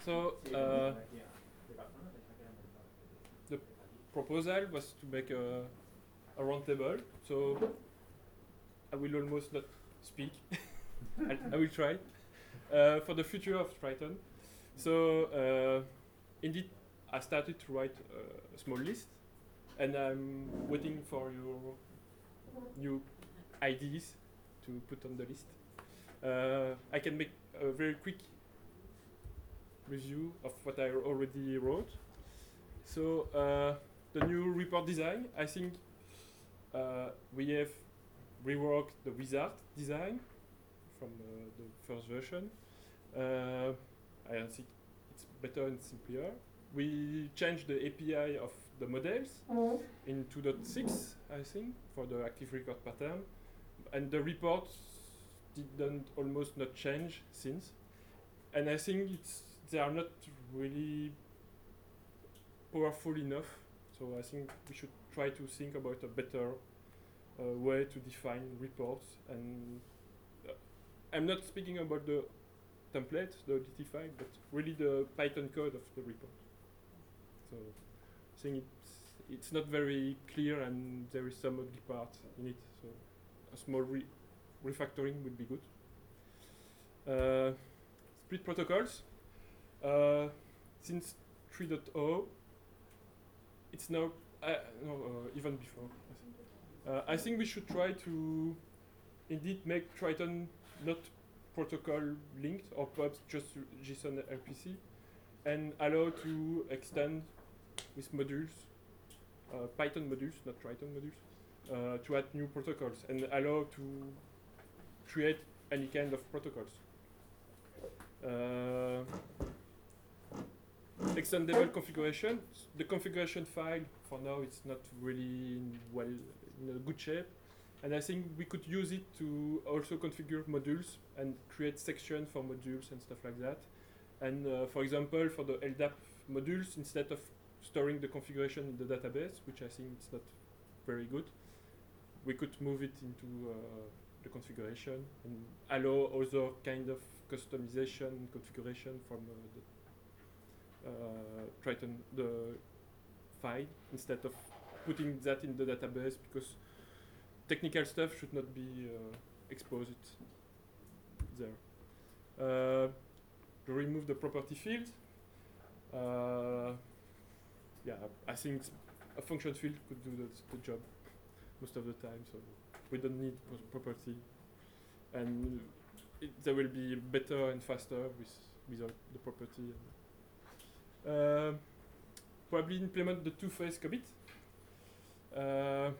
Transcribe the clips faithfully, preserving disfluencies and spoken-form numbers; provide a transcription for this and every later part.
So uh, the proposal was to make a, a round table. So I will almost not speak. I, I will try uh, for the future of Triton. So uh, indeed, I started to write a small list, and I'm waiting for your new ideas to put on the list. Uh, I can make a very quick review of what I already wrote. So uh, the new report design, I think uh, we have reworked the wizard design from uh, the first version. Uh, I think it's better and simpler. We changed the A P I of the models mm. in two point six, I think, for the active record pattern. And the reports didn't almost not change since. And I think it's they are not really powerful enough. So I think we should try to think about a better uh, way to define reports. And uh, I'm not speaking about the template, the O D T file, but really the Python code of the report. So I think it's, it's not very clear, and there is some ugly part in it. So a small re refactoring would be good. Uh, split protocols. Uh, since three point oh, it's now, uh, no, uh, even before. I think. Uh, I think we should try to indeed make Triton not protocol linked, or perhaps just JSON R P C, and allow to extend with modules, uh, Python modules, not Triton modules, uh, to add new protocols, and allow to create any kind of protocols. Uh, extendable configuration. The configuration file for now it's not really in well in a good shape, and I think we could use it to also configure modules and create sections for modules and stuff like that. And uh, for example, for the L D A P modules, instead of storing the configuration in the database, which I think is not very good, we could move it into uh, the configuration and allow other kind of customization configuration from uh, the uh, Triton the file, instead of putting that in the database, because technical stuff should not be uh, exposed there. Uh, to remove the property field, uh, yeah, I think a function field could do the, the job most of the time, so we don't need property, and it, they will be better and faster with without the property. Uh, probably implement the two-phase commit. Uh,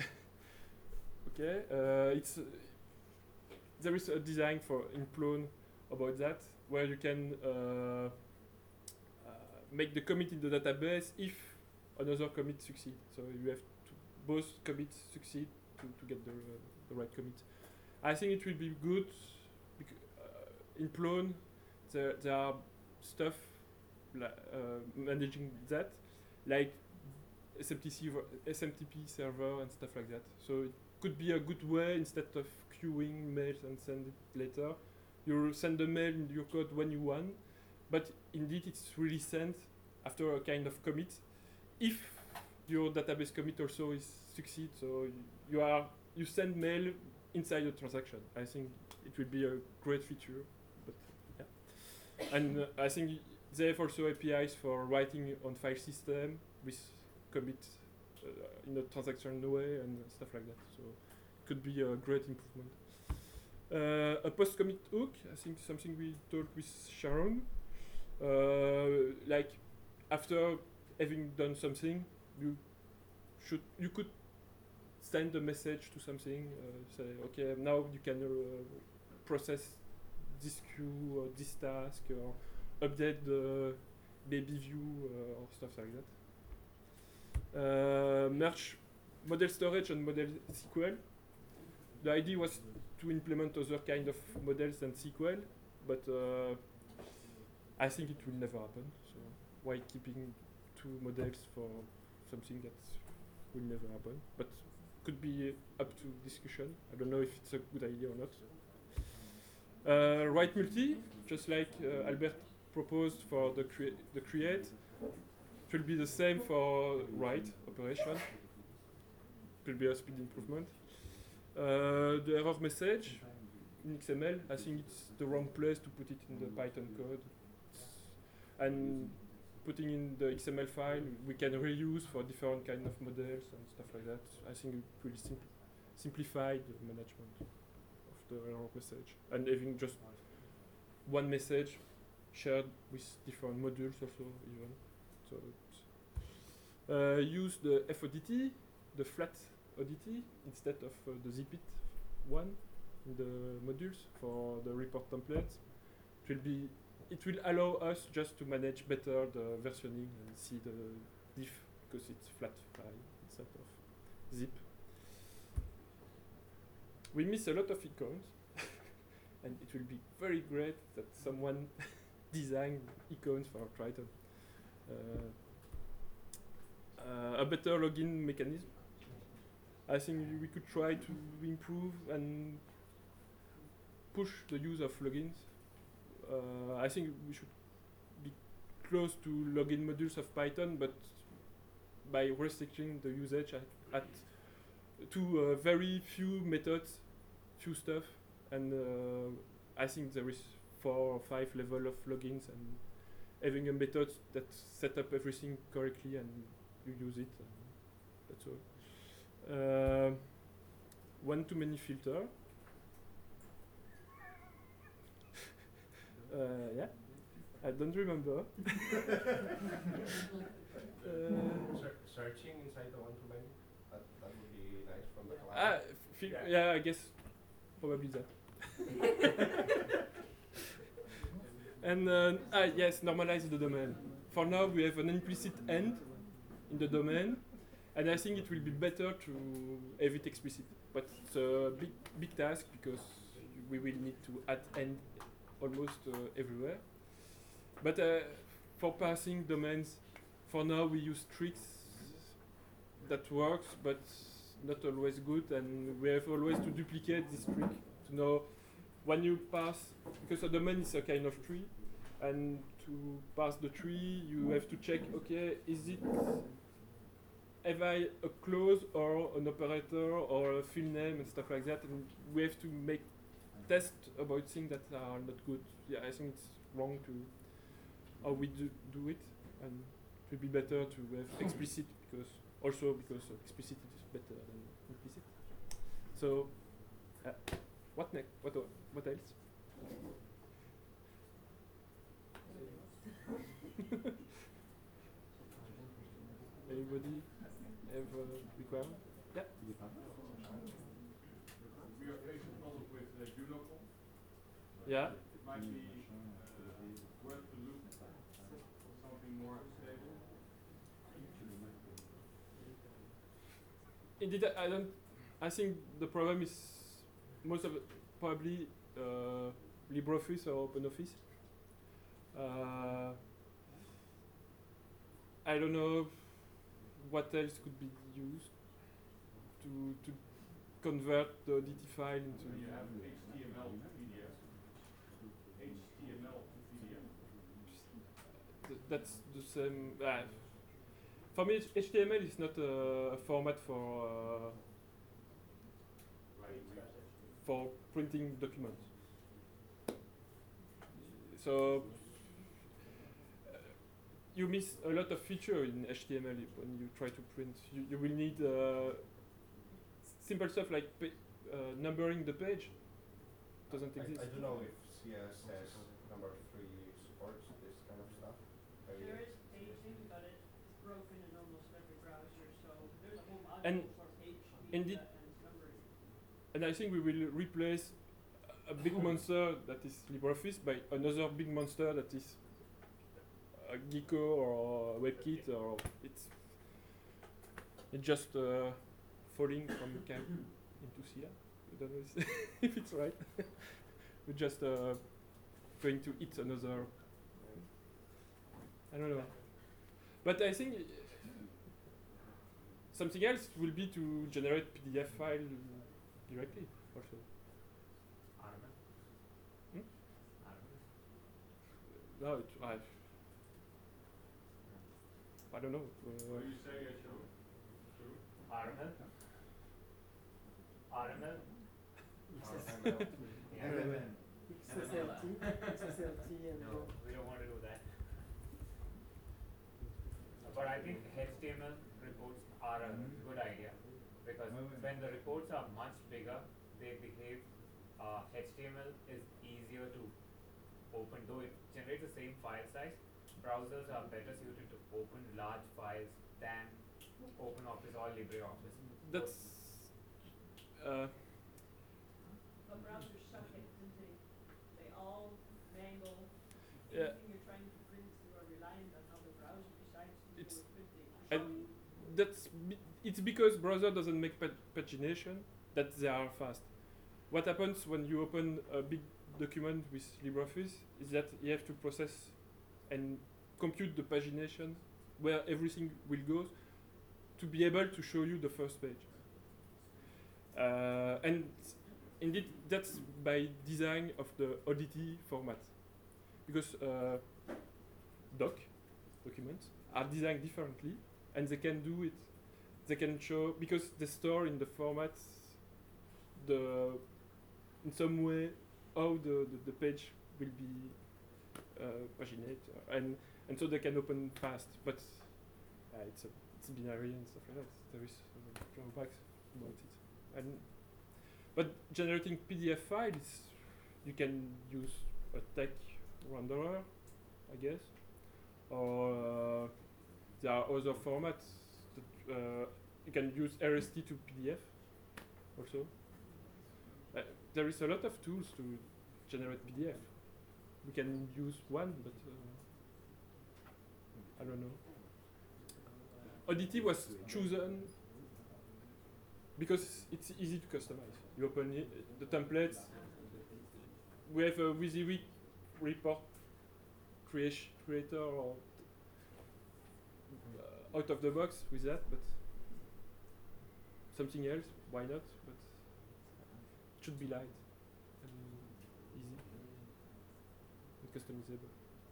okay, uh, it's uh, there is a design for in Plone about that, where you can uh, uh, make the commit in the database if another commit succeeds. So you have to both commits succeed to, to get the, uh, the right commit. I think it will be good because uh, in Plone there, there are stuff uh, managing that, like S M T C, S M T P server and stuff like that. So it could be a good way, instead of queuing mails and send it later, you send the mail in your code when you want, but indeed it's really sent after a kind of commit if your database commit also is succeed. So you are you send mail inside the transaction. I think it will be a great feature, but yeah. And uh, I think they have also A P Is for writing on file system with commit uh, in a transaction way and stuff like that. So it could be a great improvement. Uh, a post-commit hook, I think something we talked with Sharon. Uh, like after having done something, you should you could send a message to something, uh, say, okay, now you can uh, process this queue or this task, or update the baby view uh, or stuff like that. Uh, merge model storage and model S Q L. The idea was to implement other kind of models than S Q L, but uh, I think it will never happen. So why keeping two models for something that will never happen? But could be up to discussion. I don't know if it's a good idea or not. Uh, write multi, just like uh, Albert proposed for the, crea the create. It will be the same for write operation. It will be a speed improvement. Uh, the error message in X M L, I think it's the wrong place to put it in the Python code. And putting in the X M L file, we can reuse for different kind of models and stuff like that. I think it will sim simplify the management of the error message. And having just one message shared with different modules also even. So uh, use the F O D T, the flat O D T, instead of uh, the zip it one in the modules for the report templates. It will be it will allow us just to manage better the versioning and see the diff because it's flat file instead of zip. We miss a lot of icons and it will be very great that someone design icons for Triton. Uh, uh, a better login mechanism. I think we could try to improve and push the use of logins. Uh, I think we should be close to login modules of Python, but by restricting the usage at, at to uh, very few methods, few stuff, and uh, I think there is four or five level of logins, and having a method that set up everything correctly and you use it. And that's all. Uh, one too many filter. uh, yeah, I don't remember. uh, Searching inside the one too many. That that would be nice from the client. ah, yeah. yeah, I guess probably that. And uh, ah, yes, normalize the domain. For now, we have an implicit end in the domain, and I think it will be better to have it explicit. But it's a big, big task because we will need to add end almost uh, everywhere. But uh, for passing domains, for now we use tricks that works, but not always good, and we have always to duplicate this trick to know when you pass, because a domain is a kind of tree, and to pass the tree, you have to check, okay, is it, have I a clause or an operator or a field name and stuff like that, and we have to make tests about things that are not good. Yeah, I think it's wrong to how we do, do it, and it would be better to have explicit, because also because explicit is better than implicit. So, uh, what next? What o what else? Anybody have a requirement? Yeah. We are facing also with uh, Junocle. Yeah. It might be uh, worth to look for something more stable. Indeed, I don't. I think the problem is most of it probably uh, LibreOffice or OpenOffice. Uh, I don't know what else could be used to to convert the O D T file into. You have H T M L to P D F. H T M L to P D F. Th that's the same. Uh, for me, H T M L is not uh, a format for uh, for printing documents. So uh, you miss a lot of feature in H T M L when you try to print. You, you will need uh, simple stuff like pa uh, numbering the page. Doesn't I, exist. I don't know if C S S number three supports this kind of stuff. Maybe There is paging, but it's broken in almost every browser, so there's a whole module And for page speed indeed- and numbering. And I think we will replace a big monster that is LibreOffice by another big monster that is a Gecko or a WebKit, or it's it's just uh, falling from camp into C R. I don't know if it's right. We're just uh, going to eat another. I don't know. But I think something else will be to generate P D F file directly also. no, it, I, I don't know. What Uh, do you say, Joe? True? R M L? R M L? Or M L. Yeah. M L. X S L T, X S L T and No, we don't want to do that. But I think H T M L reports are a good idea because when the reports are much bigger, they behave. Uh, H T M L is easier to open, though it generates the same file size. Browsers are better suited to open large files than OpenOffice or LibreOffice. that's uh, But browsers suck at printing. They all mangle. Yeah. Anything you're trying to print, you are reliant on how the browser decides to do It's- the printing. and that's be- it's because browser doesn't make pa- pagination that they are fast. What happens when you open a big document with LibreOffice is that you have to process and compute the pagination where everything will go to be able to show you the first page. Uh, and indeed, that's by design of the O D T format, because uh, doc documents are designed differently, and they can do it. They can show because they store in the formats the in some way how the, the, the page will be uh, paginate, uh, and and so they can open fast. But uh, it's a it's binary and stuff like that. There is uh, drawbacks about it, and but generating P D F files, you can use a text renderer, I guess, or uh, there are other formats that uh, you can use R S T to P D F also. Uh, there is a lot of tools to generate P D F. We can use one, but uh, I don't know. O D T was chosen because it's easy to customize. You open it, the templates. We have a WYSIWYG report creation creator or uh, out of the box with that, but something else, why not? But it should be light and easy and customizable.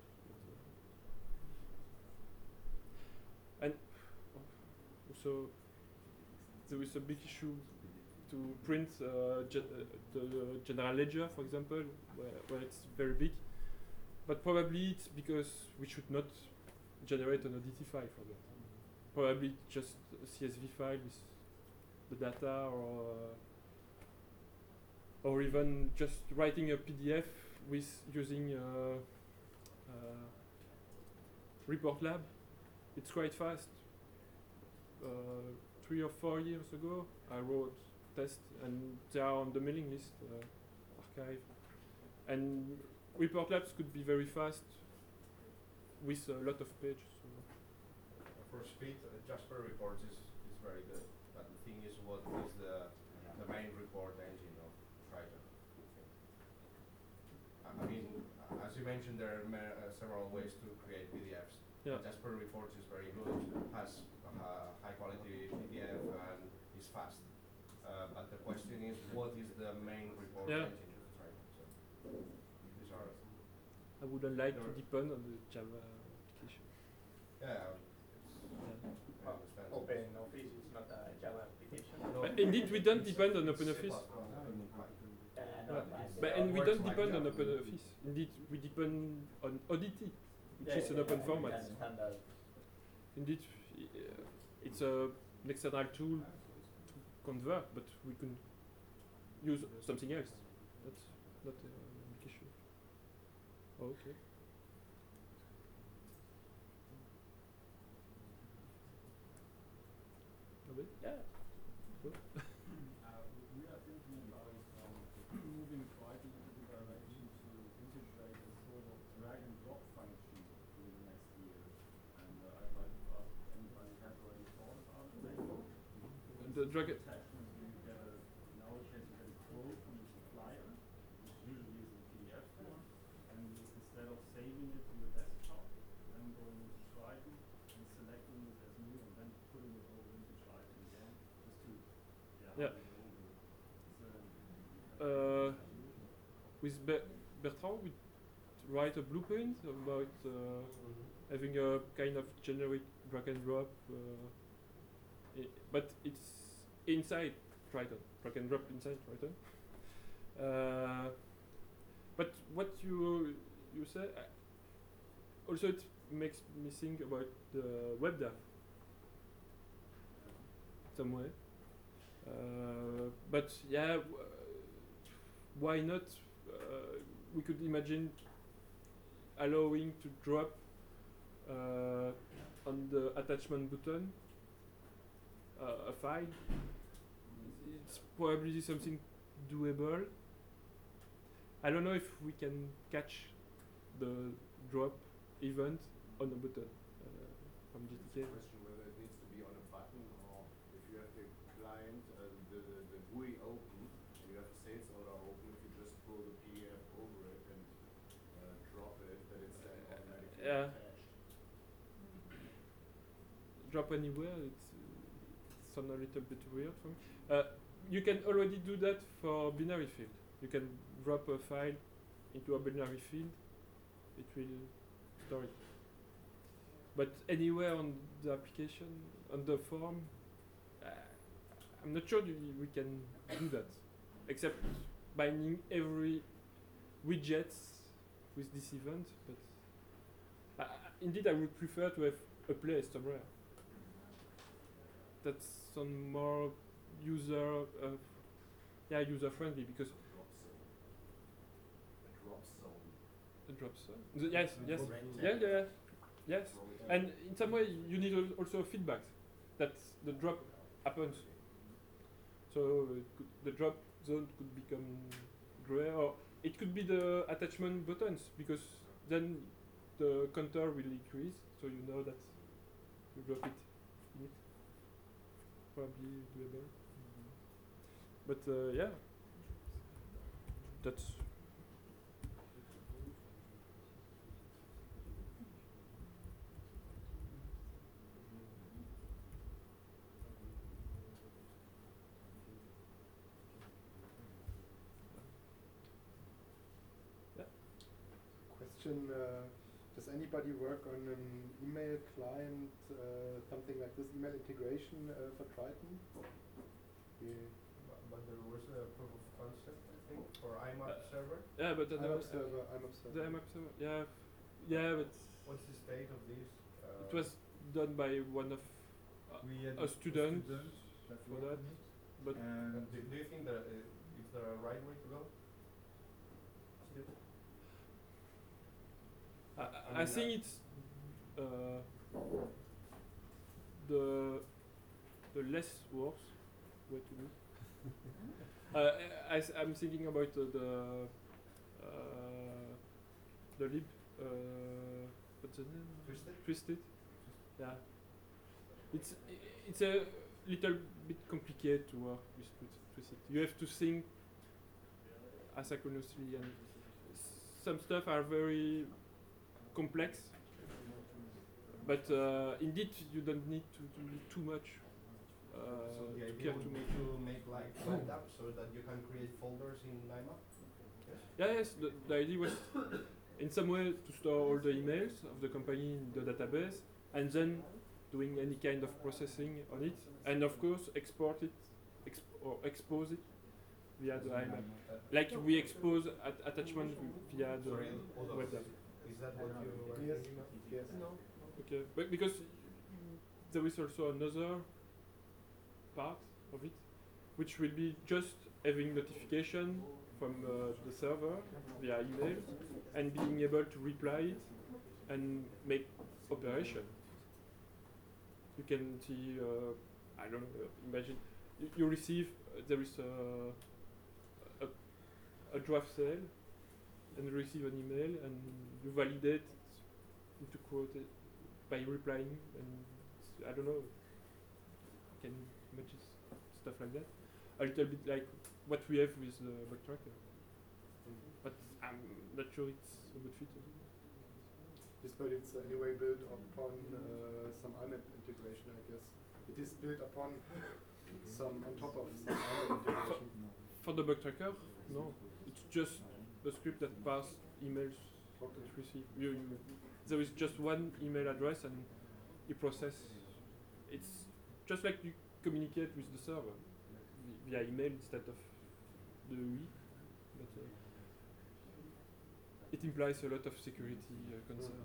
And also, there is a big issue to print uh, ge uh, the general ledger, for example, where, where it's very big. But probably it's because we should not generate an O D T file for that. Probably just a C S V file with the data, or uh, or even just writing a P D F with using uh, uh, Report Lab. It's quite fast. Uh, three or four years ago, I wrote tests, and they are on the mailing list, uh, archive. And Report Labs could be very fast with a lot of pages. So. For speed, uh, Jasper Reports is, is very good, but the thing is, what is the the main report engine of Triton? I I mean, uh, as you mentioned, there are ma uh, several ways to create P D Fs. Yeah. Jasper Reports is very good, has uh, high quality P D F and is fast. Uh, but the question is, what is the main report Yeah. engine of Triton? So these are I wouldn't like to Sure. depend on the Java application. yeah. Yeah. I understand. OpenOffice is not a Java application. No, But indeed, we don't it's- depend on it's OpenOffice. C plus plus, I mean, Python. Uh, no, But, but but they and all we works don't like depend on Java. OpenOffice. Indeed, we depend on O D T, which Yeah, is an yeah, open yeah, format. and standard. Indeed, uh, it's a, an external tool to convert, but we can use something else. That's not uh, an application. Oh, okay. Okay. Yeah. Good. Uh, we are thinking about um, moving Triton into the direction to integrate a sort of drag and drop function in the next years. And uh, I'd like to ask if anybody has already thought about it. The drag it. Attachment, you get a, in our case, you get a quote from the supplier, which usually is in P D F form, and instead of saving it to your desktop, then going into Triton and selecting it as new and then putting it over into Triton again, just to yeah, Yeah. have it over. Is there Uh, with Be Bertrand, we write a blueprint about uh, having a kind of generic drag and drop, uh, I but it's inside Triton, drag and drop inside Triton. Uh, but what you you say uh, also it makes me think about the WebDAV some way. Uh, but yeah, w- why not? Uh, we could imagine allowing to drop uh, on the attachment button uh, a file. It's probably something doable. I don't know if we can catch the drop event on a button uh, from G T K. Question whether it needs to be on a button or if you have the client, uh, the, the, the G U I open, and you have a sales order open, if you just pull the P D F over it and uh, drop it, that it's then automatically Yeah. attached. Drop anywhere, it's, uh, sounds a little bit weird for me. Uh, you can already do that for binary field. You can drop a file into a binary field, it will store it. But anywhere on the application, on the form, uh, I'm not sure we, we can do that, except binding every widget with this event. But uh, indeed, I would prefer to have a place somewhere. That's some more user, uh, yeah, user friendly because Drop zone. the drops. Uh, the, yes, yes, Red yeah, tag. yeah, yeah, yes. Drop And in some way, you need al- also feedback that the drop happens. So it could, the drop zone could become gray, or it could be the attachment buttons because then the counter will increase, so you know that you drop it in it. Probably doable. But uh, yeah, that's. Question, uh, does anybody work on an email client, uh, something like this, email integration uh, for Triton? Yeah. But, but there was a proof of concept, I think, for I M A P Uh, server. Yeah, but uh, IMAP uh, server, IMAP server. the IMAP server, yeah, yeah, but What's the state of this? Uh, it was done by one of uh, We had a student that for worked that, on it, but uh, and do, do you think that uh, it's the right way to go? Still? I, I I mean, think uh, it's uh, the the less worse way to do. uh, I, am thinking about uh, the uh, the lib. Uh, what's the name? Twisted? Twisted. Yeah. It's i- it's a little bit complicated to work with Twi- Twisted. You have to think asynchronously, and s- some stuff are very complex. But uh, indeed, you don't need to do too much. Uh, So the to idea care would too be much. to make like WebDAV so that you can create folders in I M A P? Yes? Yeah, yes. The, the idea was, in some way, to store all the emails of the company in the database, and then doing any kind of processing on it, and of course export it, exp- or expose it via the I M A P. Uh, Like we expose at attachment via the Sorry, hold on. WebDAV. Is that what you were Yes, thinking of? yes. Okay, but because there is also another part of it, which will be just having notification from uh, the server via email and being able to reply it and make operation. You can see, uh, I don't know, imagine you, you receive, uh, there is a, a, a draft sale and you receive an email and you validate into quote it by replying, and s- I don't know, can imagine s- stuff like that. A little bit like what we have with the bug tracker, but I'm not sure it's a good fit. Yes, but it's anyway built upon uh, some I M A P integration, I guess. It is built upon some, on top of some I M A P integration. For the bug tracker, no, it's just the script that pass emails it receive. You, you, there is just one email address and you process. It's just like you communicate with the server vi- via email instead of the U I. But uh, it implies a lot of security uh, concern.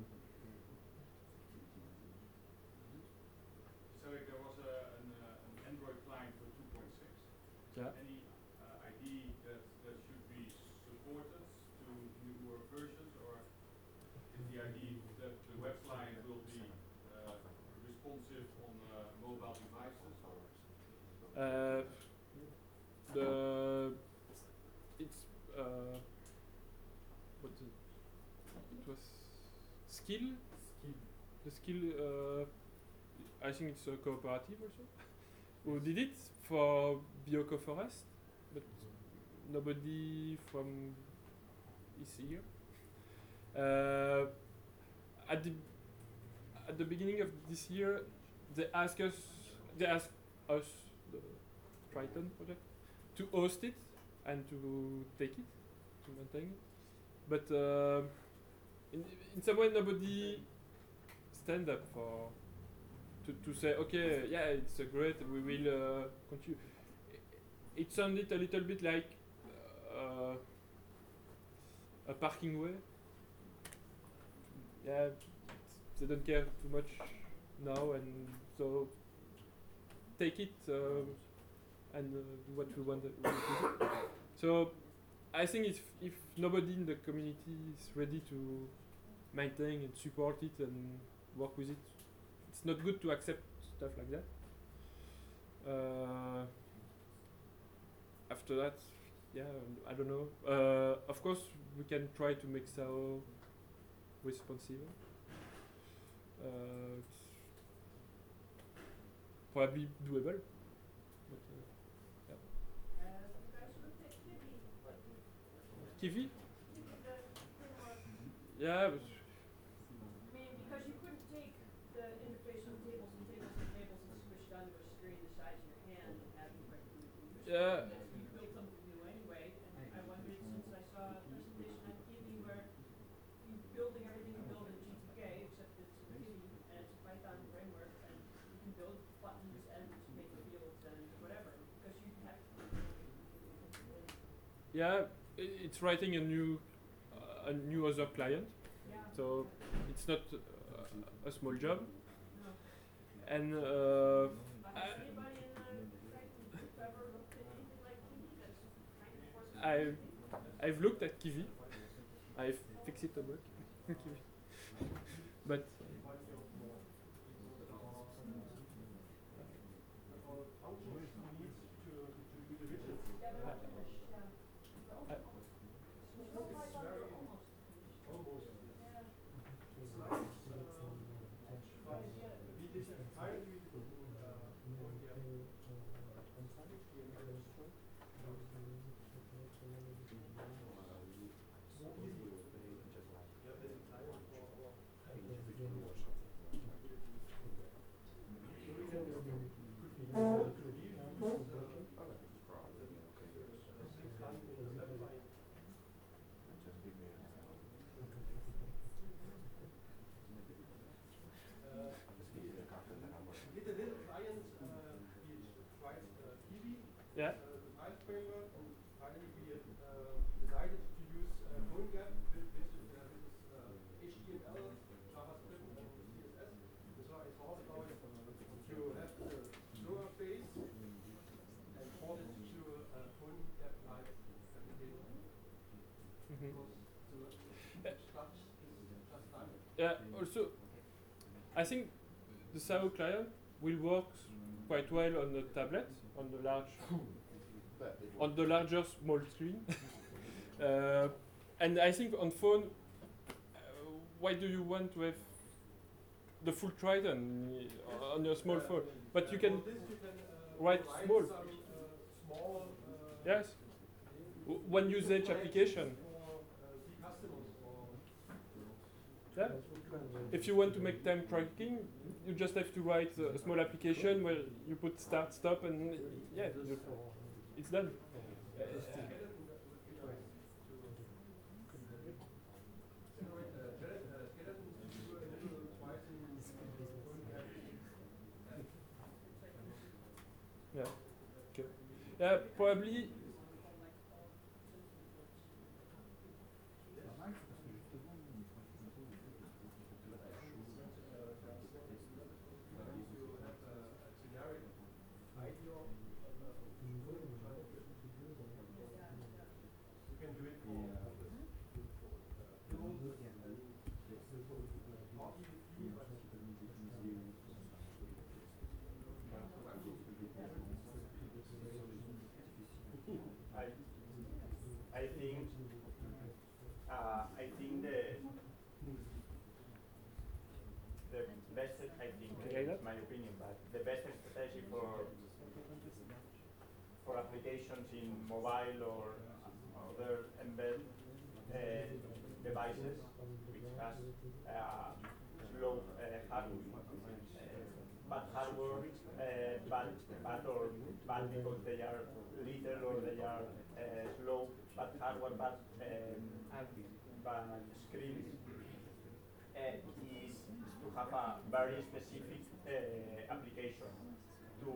So if there was a, an, uh, an Android client for two point six, Yeah. any uh, idea that that should be supported to newer versions, or is the idea that the web client will be uh, responsive on uh, mobile devices? Or Uh, the it's uh, what the, it was skill. The skill. Uh, I think it's a cooperative also. Who did it for Bioco Forest, but nobody from is here. Uh, at the at the beginning of this year, they asked us, they asked us, the Triton project, to host it and to take it, to maintain it. But uh, in in some way, nobody stand up for to to say, okay, yeah, it's uh, great, we will uh, continue. I- It sounded a little bit like uh, a parking way. Yeah, they don't care too much now, and so take it um, and uh, do what we want it to do. So I think if if nobody in the community is ready to maintain and support it and work with it, it's not good to accept stuff like that. Uh, after that, yeah, I don't know. Uh, of course, we can try to make S A O responsive. Uh, it's probably doable. But, uh, Uh, you guys looked at Kiwi, yeah. Kiwi? Kiwi, the framework. Yeah, but I mean, because you couldn't take the interface from tables and tables and tables and switch it onto a screen the size of your hand and have it correctly reproduced. Yeah. That's- You built something new anyway, and I wondered, since I saw a presentation on Kiwi where you're building everything you build in G T K, except it's in Kiwi and it's a Python framework, and you can build buttons and make fields and whatever, because you have to. yeah, i- it's writing a new uh, a new other client, Yeah. so it's not uh, a small job. No. And uh, Uh, I- has anybody in the Triton group ever looked at anything like Kiwi that's kind of forcing I I've looked at Kiwi. I've fixed it a bit. Kiwi. But Yeah, they're not finished, yeah. I- No Python, they're almost finished. Yeah. With the little client, uh, he tried uh, Kiwi, yeah, uh, the Python framework, and finally we uh, decided to use uh, PhoneGap, which is, uh, which is uh, H T M L, JavaScript, and C S S. So I thought about to have the server base and port it to a PhoneGap-like application. mhm. Because Yeah. the stuff is just done. Yeah, also, I think the S A O client will work quite well on the tablet, on the large, on the larger small screen. uh, and I think on phone, uh, why do you want to have the full Triton uh, on your small phone? But you can For this you can uh, write provide small. some uh, small uh, Yes, w- one usage application. for uh, the customers or Yeah. If you want to make time tracking, you just have to write uh, a small application where you put start, stop, and yeah, you- it's done. Uh, generate Uh, probably. I, I think, uh, I think the the best, I think, Okay, it's my opinion, but the best strategy for for applications in mobile or other embedded uh, devices, which has uh, slow uh, hardware, uh, bad hardware, uh, bad, bad or bad because they are little or they are uh, slow, bad hardware, bad, um, bad screens, uh, is to have a very specific uh, application to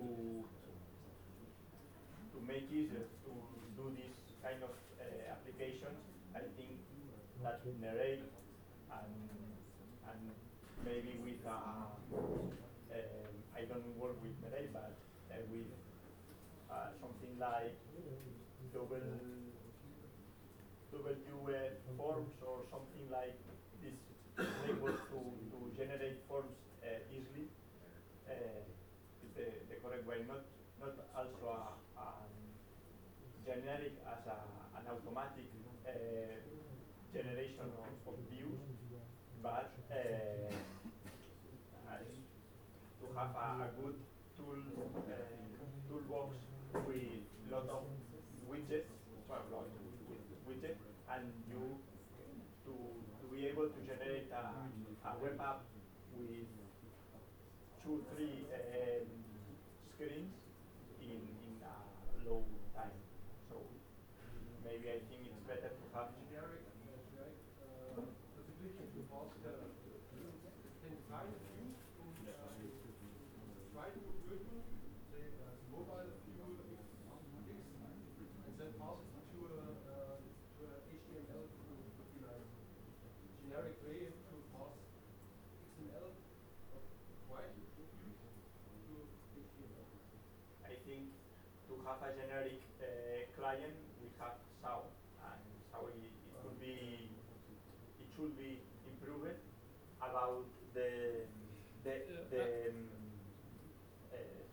to make easier to do this kind of uh, applications. I think that Nerey and and maybe with uh, um, I don't work with Nerey, but uh, with uh, something like double double U F forms or something like this framework to, to generate forms uh, easily uh, is the, the correct way. Not not also a, a generic as a, an automatic uh, generation of, of views, but uh, as to have a, a good tool uh, toolbox with lot of widgets, well, lot with widgets, and you to to be able to generate a, a web app with two, three um, screens in in a low time. So maybe I think it's better to have generic, uh, generic uh, possibility to pass the can define a view in uh, try to version, say uh, mobile view X, and then pass it to a uh, to a H T M L to would be like generic way to pass X M L of white view to H T M L. I think to have a generic uh, client, we have S A O, and S A O it, it could be, it should be improved about the the the. Um, uh,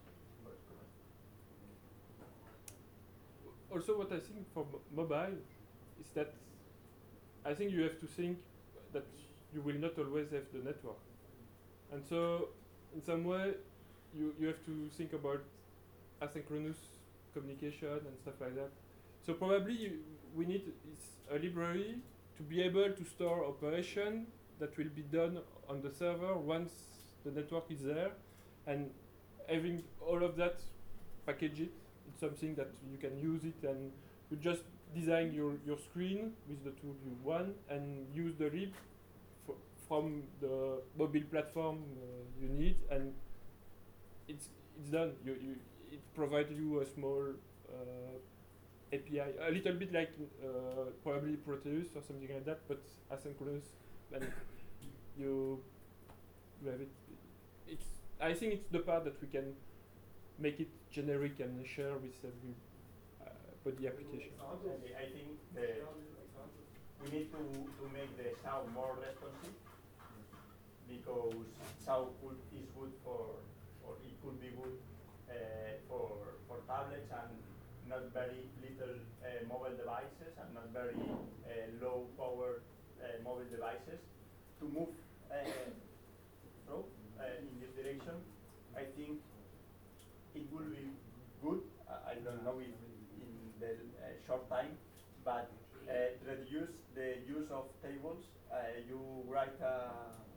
Also, what I think for mo- mobile is that I think you have to think that you will not always have the network, and so in some way you you have to think about asynchronous communication and stuff like that. So probably you, we need it's a library to be able to store operation that will be done on the server once the network is there, and having all of that, package it. It's something that you can use it, and you just design your, your screen with the tool you want and use the lib f from the mobile platform uh, you need, and it's it's done. You, you it provides you a small uh, A P I, a little bit like uh, probably Proteus or something like that, but asynchronous, and you you have it. It's I think it's the part that we can make it generic and share with every uh, body application. I, I think the, we need to, to make the S A O more responsive, because S A O could, is good for, or it could be good uh, for, for tablets and not very little uh, mobile devices and not very uh, low power uh, mobile devices. To move uh, through uh, in this direction, I think it will be good. Uh, I don't know if in the uh, short time, but uh, reduce the use of tables. Uh, you write a,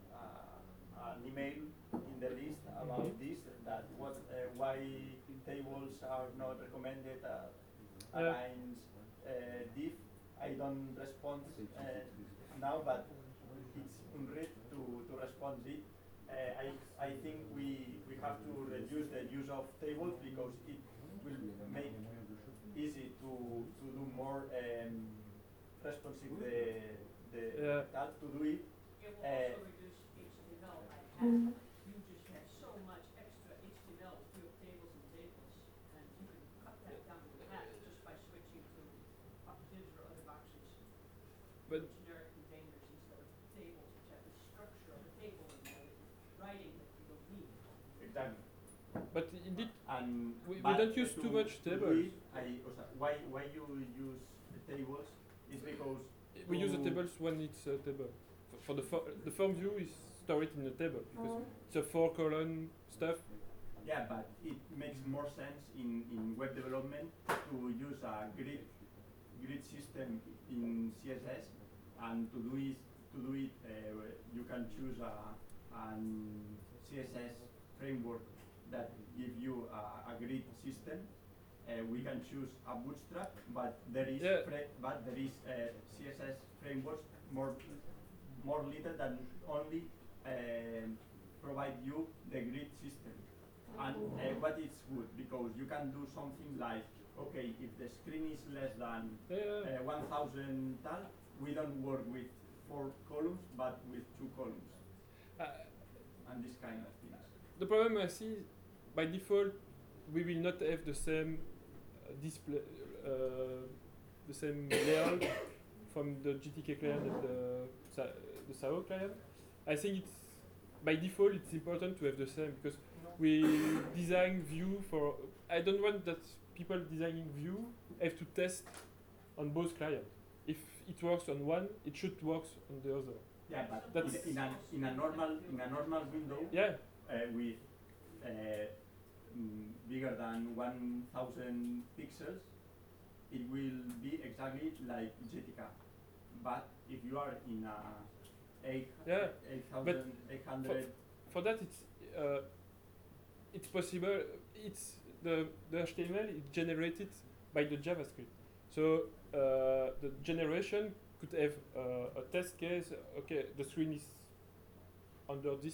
a, an email in the list about Mm-hmm. this, that what uh, why tables are not recommended uh, Yeah. aligns uh, diff. I don't respond uh, now, but it's unread to, to respond it. Uh, I, I think we, we have to reduce the use of tables because it will make easy to to do more um, responsive the the Yeah. task to do it. It will Uh, also reduce H T M L by half. You just have so much extra H T M L to your tables and tables, and you can cut that down to half just by switching to boxes or other boxes. But Generic containers instead of tables, which have the structure of a table and the writing that you don't need. Exactly. but indeed And we, we but don't use to- too much to do tables. it, I, o sea, why why you use the tables is because We use the to- tables when it's a table. For, for the for, the form view is stored in a table because it's a four column stuff. Yeah, but it makes more sense in, in web development to use a grid grid system in C S S, and to do it to do it uh, you can choose a an C S S framework that give you a, a grid system. Uh, we can choose a Bootstrap, but there is Yeah. fra- but there is uh, C S S frameworks more more little than only um provide you the grid system. And uh, what is good because you can do something like, okay, if the screen is less than Yeah. uh, one thousand tal, we don't work with four columns, but with two columns, Uh, and this kind of things. the problem I see is by default we will not have the same uh, display, uh, the same layout from the G T K client and the Sa- the S A O client. I think it's by default it's important to have the same because we design Vue for. I don't want that people designing Vue have to test on both clients. If it works on one, it should work on the other. Yeah, but That's- in, in, a, in a normal in a normal window Yeah, uh, with uh, mm, bigger than one thousand pixels, it will be exactly like Jetica. But if you are in a eight Yeah, eight thousand eight hundred, for that it's uh, it's possible. It's the the H T M L is generated by the JavaScript. So uh, the generation could have uh, a test case. Okay, the screen is under this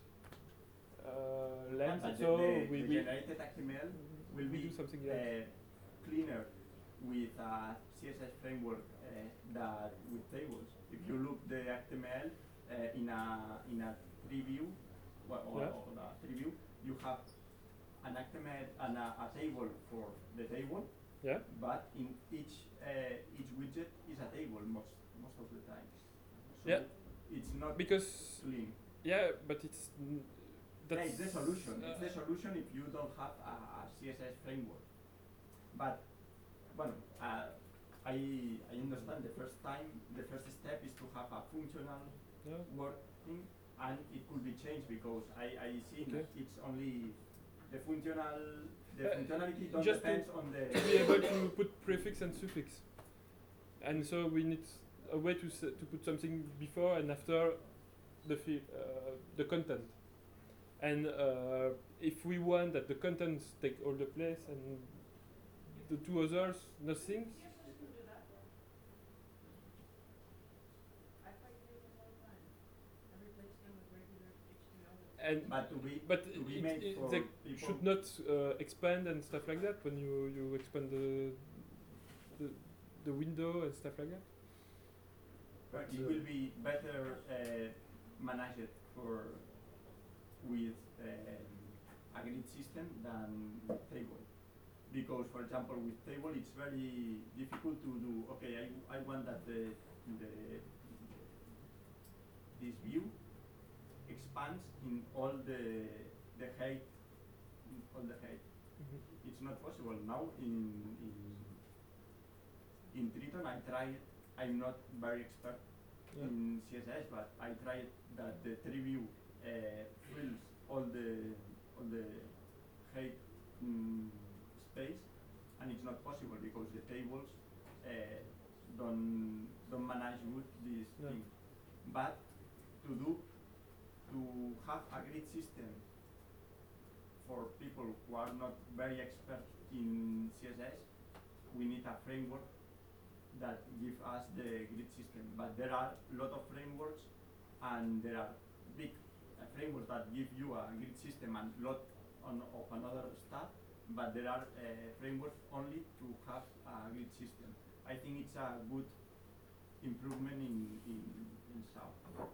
uh, length, but so the, the, we, the we generated H T M L will we be do something uh, else. cleaner with a C S S framework uh, that with tables. If you look the H T M L uh, in a in a tree view, well, or, Yeah. or a tree view, you have an H T M L and a, a table for the table, Yeah, but in each uh, each widget is a table most most of the time. So Yeah. it's not because clean. yeah, but it's n- Yeah, that's it's the solution. It's the uh, solution if you don't have a, a C S S framework. But, well, uh, I I understand the first time, the first step is to have a functional yeah. working, and it could be changed because I I see Okay. that it's only the functional the Uh, functionality don't just to- depends on the to be able to put prefix and suffix, and so we need a way to s- to put something before and after the fi- uh, the content. And uh, if we want that the contents take all the place and the two others nothing, C S S can do that. I fight tables all the time. I replace them with regular H T M L. with- and but to be but to be it, made it, for they people. should not uh, expand and stuff like that when you you expand the the, the window and stuff like that. But So- it will be better uh, managed for with um, a grid system than with table. Because, for example, with table it's very difficult to do. Okay, I, I want that the the this view expands in all the the height, in all the height. Mhm. It's not possible now in in in Triton. I tried. I'm not very expert Yeah. in C S S, but I tried that the tree view uh, fills all the all the height mm, space, and it's not possible because the tables uh, don't don't manage good this Yeah. thing. But to do to have a grid system for people who are not very expert in C S S, we need a framework that give us the grid system. But there are a lot of frameworks, and there are big uh, frameworks that give you a grid system and lot on, of another stuff. but there are uh, frameworks only to have a grid system. I think it's a good improvement in in, in S A O.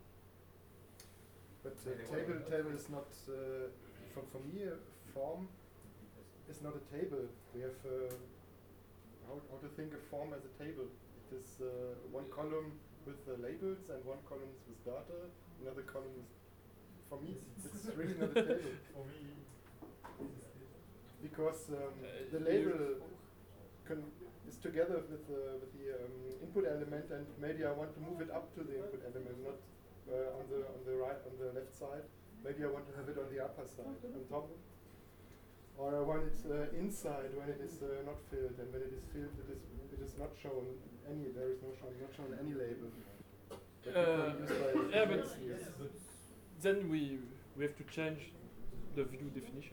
But uh, table table is not uh, for for me a form is not a table. We have uh, how how to think a form as a table. It is uh, one column with the labels and one column is with data. Another column is for me it's, it's really not a table. For me, Because um, Uh, the you- label can, is together with the with the um, input element, and maybe I want to move it up to the input element, not uh, on the on the right on the left side. Maybe I want to have it on the upper side, on top, or I want it uh, inside when it is uh, not filled, and when it is filled, it is it is not shown any. There is no shown not shown any label. That we Uh, can use by yeah, but yes. then we we have to change the view definition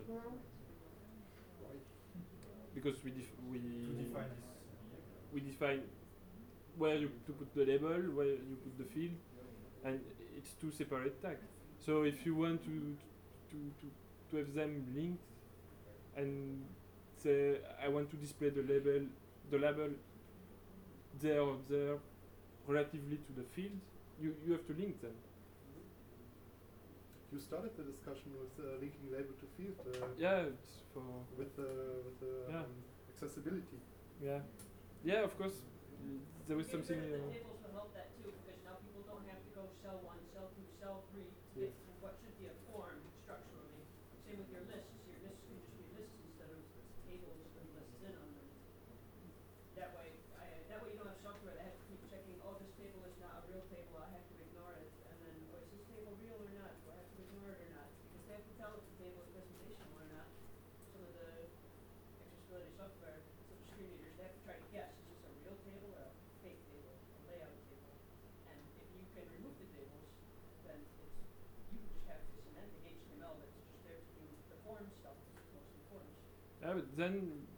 because we def we to define this. we define where you to put the label, where you put the field, and it's two separate tags. So if you want to to to to have them linked and say I want to display the label the label there or there relatively to the field, you you have to link them. You started the discussion with uh, linking label to field. Uh, Yeah, it's for With the with the Yeah. um, accessibility. yeah yeah of course y- there was Getting something. rid of Uh, the tables will help that too, because now people don't have to go cell one, cell two, cell three to Yeah. get to what should be a form structurally. Same with your lists, your lists can just be lists instead of tables with lists in on them. That way, I, that way you don't have software that has to keep checking, oh, this table is not a real table, I have to ignore it, and then, oh, is this table real or not, do I have to ignore it or not? Because they have to tell if the table is presentational or not. Some of the accessibility software, some screen readers, they have to try to guess, is this a real table or a fake table, a layout table? And if you can remove the tables, then it's, you can just have the semantic H T M L that's just there to do the form stuff, mostly forms. yeah, but then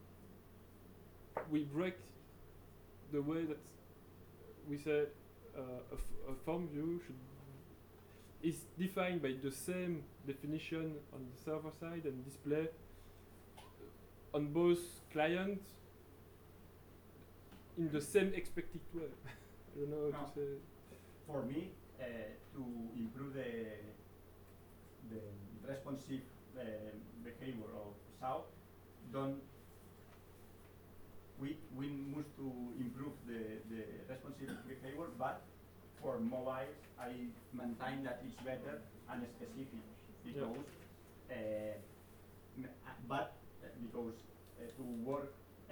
we break the way that we say uh, a, f a form view should is defined by the same definition on the server side and display on both clients in the same expected way. I don't know how No. to say. For me, uh, to improve the the responsive uh, behavior of S A O, don't we we must to improve the the responsive behavior, but for mobile, I maintain that it's better and specific because uh, m- uh, but uh, because uh, to work uh,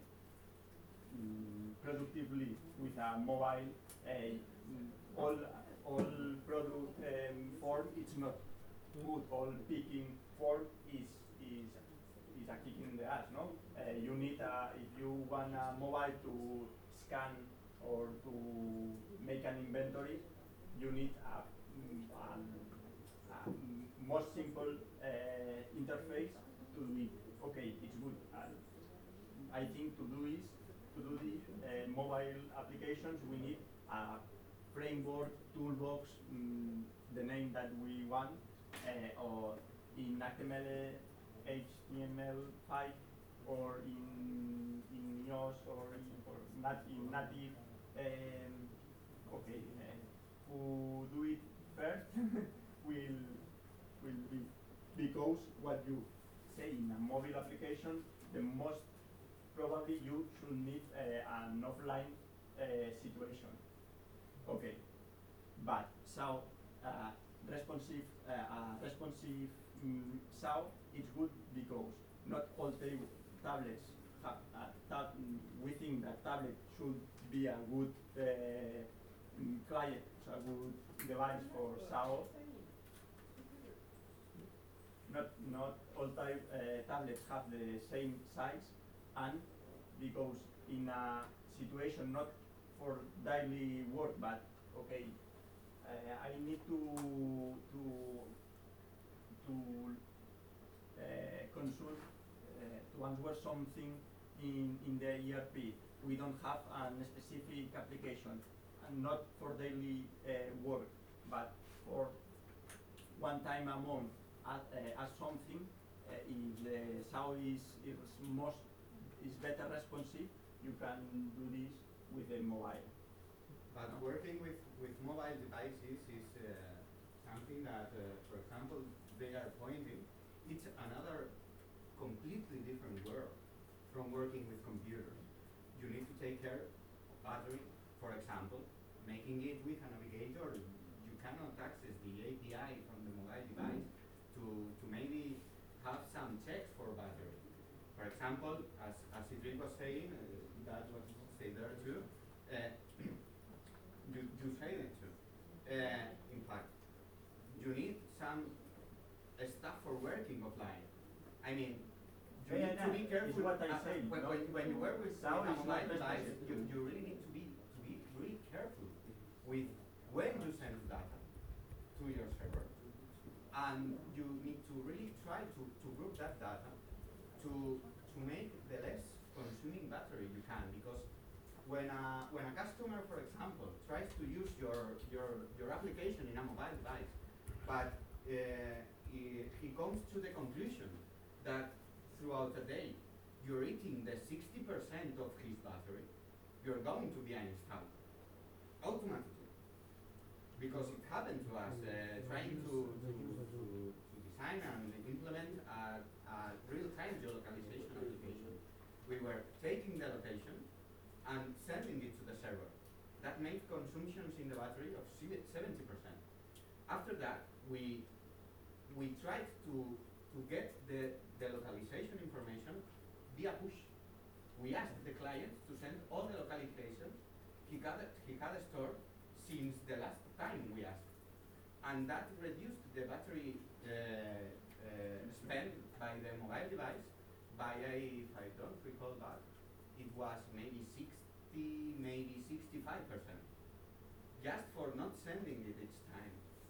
mm, productively with a mobile, uh, mm, all all product um, form it's not good. All picking form is is is a kick in the ass. No, uh, you need a, if you want a mobile to scan or to make an inventory, you need a, mm, an, a m- most simple uh, interface to do it. Okay, it's good. And I think to do is to do the uh, mobile applications, we need a framework, toolbox, mm, the name that we want, uh, or in H T M L, H T M L five, or in in iOS, or in, or nat in native. Um, okay, uh, who do it first will will be because what you say in a mobile application, the most probably you should need uh, an offline uh, situation. Okay, but so uh, responsive uh, uh, responsive mm, S A O is good because not all ta- tablets have uh, tab- mm, we think that tablet should be a good uh, mm, client, so a good device for S A O. Not not all type, uh, tablets have the same size, and because in a situation not for daily work, but okay, uh, I need to to to uh, consult uh, to answer something in in the E R P. We don't have a specific application, and not for daily uh, work, but for one time a month add, uh, add something. uh, if the S A O is, is most is better responsive, you can do this with a mobile. But working with, with mobile devices is uh, something that, uh, for example, they are pointing, it's another completely different world from working with computers. You need to take care of battery, for example, making it with a navigator. You cannot access the A P I from the mobile device to, to maybe have some checks for battery. For example, as, as Cedric was saying, uh, that was said there too, uh, you, you say it too. Uh, in fact, you need some uh, stuff for working offline. I mean, you Yeah, need yeah, to be it's careful. what I uh, say, when, no? when, when you work with, with S A O a is mobile not device, responsive. you, you really need to be to be really careful with when you send data to your server, and you need to really try to, to group that data to to make the less consuming battery you can, because when a when a customer, for example, tries to use your your your application in a mobile device, but uh, he, he comes to the conclusion that throughout a day you're eating the sixty percent of his battery, you're going to be uninstalled automatically, because it happened to us uh, trying to, to, to, to design and implement a, a real-time geolocalization application. We were taking the location and sending it to the server. That made consumptions in the battery of seventy percent. After that, we we tried to to get the, the localization information via push. We asked the client to send all the localization he got he had stored since the last time we asked, and that reduced the battery uh, uh, spent by the mobile device by a, if I don't recall that, it was maybe sixty, maybe sixty-five percent, just for not sending it each time.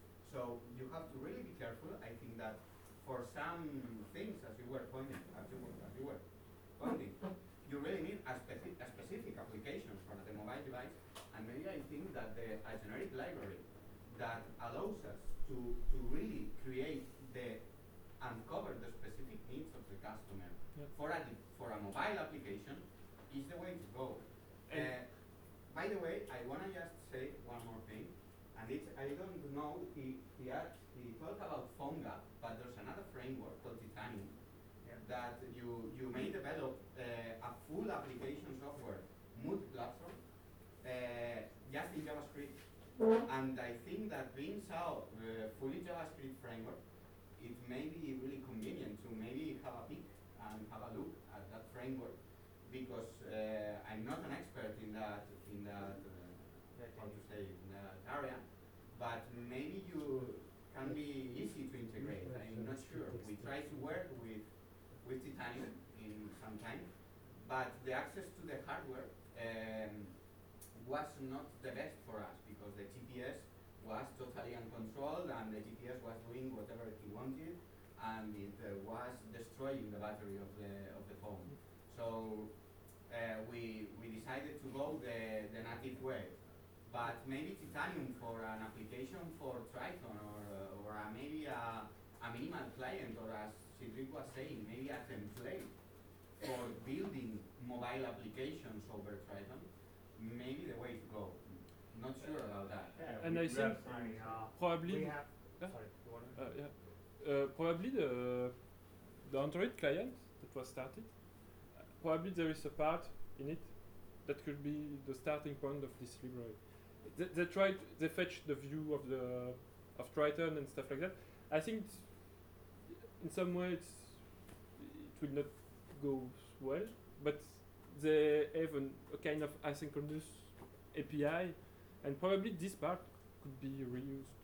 So you have to really be careful. I think that for some things, as you were pointing, as you were, as you were pointing, you really need a, speci a specific application for the mobile device, and maybe I think that the, a generic library that allows us to, to really create the and cover the specific needs of the customer yeah. for a for a mobile application is the way to go. Uh, by the way, I want to just say one more thing, and it's I don't know he he had, he talked about PhoneGap, but there's another framework called Titanium Yeah. that you you may develop uh, a full application software multi-platform uh, just in JavaScript, and I think that being S A O uh, fully JavaScript framework, it may be really convenient to maybe have a peek and have a look at that framework, because uh, I'm not an expert in that in that uh, how to say in that area, but maybe you can be easy to integrate. I'm not sure. We try to work with with Titanium in some time, but the access to the hardware um, was not the best for us, because the G P S was totally uncontrolled, and the G P S was doing whatever he wanted, and it uh, was destroying the battery of the of the phone. So uh, we we decided to go the the native way, but maybe Titanium for an application for Triton, or uh, or uh, maybe a a minimal client, or as Cedric was saying, maybe a template for building mobile applications over Triton, maybe the way to go. Not sure about that. Yeah, And we I do think have some, uh, probably we have. Yeah. Sorry, you want Uh, yeah. Uh, probably the the Android client that was started. Uh, probably there is a part in it that could be the starting point of this library. They, they tried, they fetched the view of the of Triton and stuff like that. I think it's, in some way it's, it will not go well, but they have an, a kind of asynchronous A P I, and probably this part could be reused.